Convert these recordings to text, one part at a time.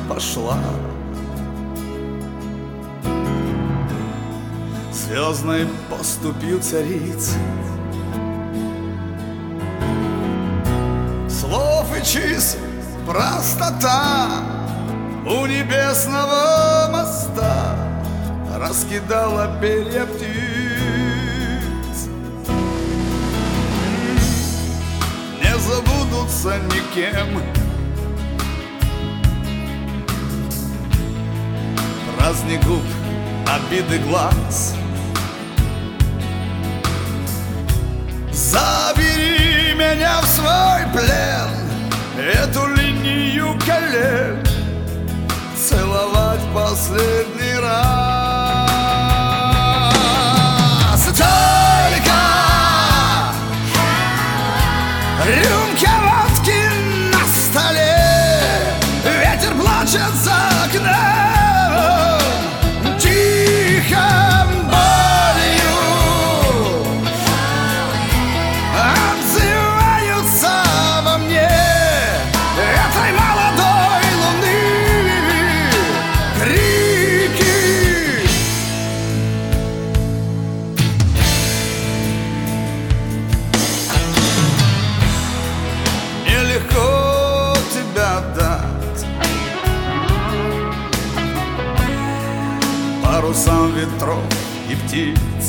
пошла. Звездной поступью цариц, слов и чисел простота у небесного моста раскидала перья птиц. Не забудутся никем праздник губ, обиды глаз. Забери меня в свой плен, эту линию колен целовать последний раз. Только рюмка водки на столе, ветер плачет за окном, тихо болью отзываются во мне этой молодой луны крики. Нелегко тебя дать парусам ветров и птиц.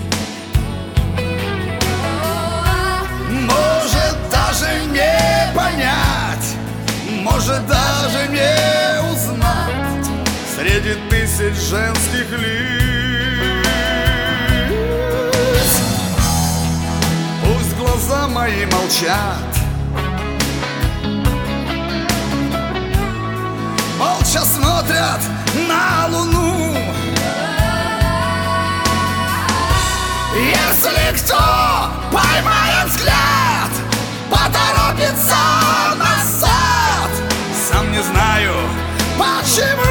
Может даже не понять, может даже не узнать среди тысяч женских лиц. Пусть глаза мои молчат, молча смотрят на луну. Если кто поймает взгляд, поторопится назад. Сам не знаю, почему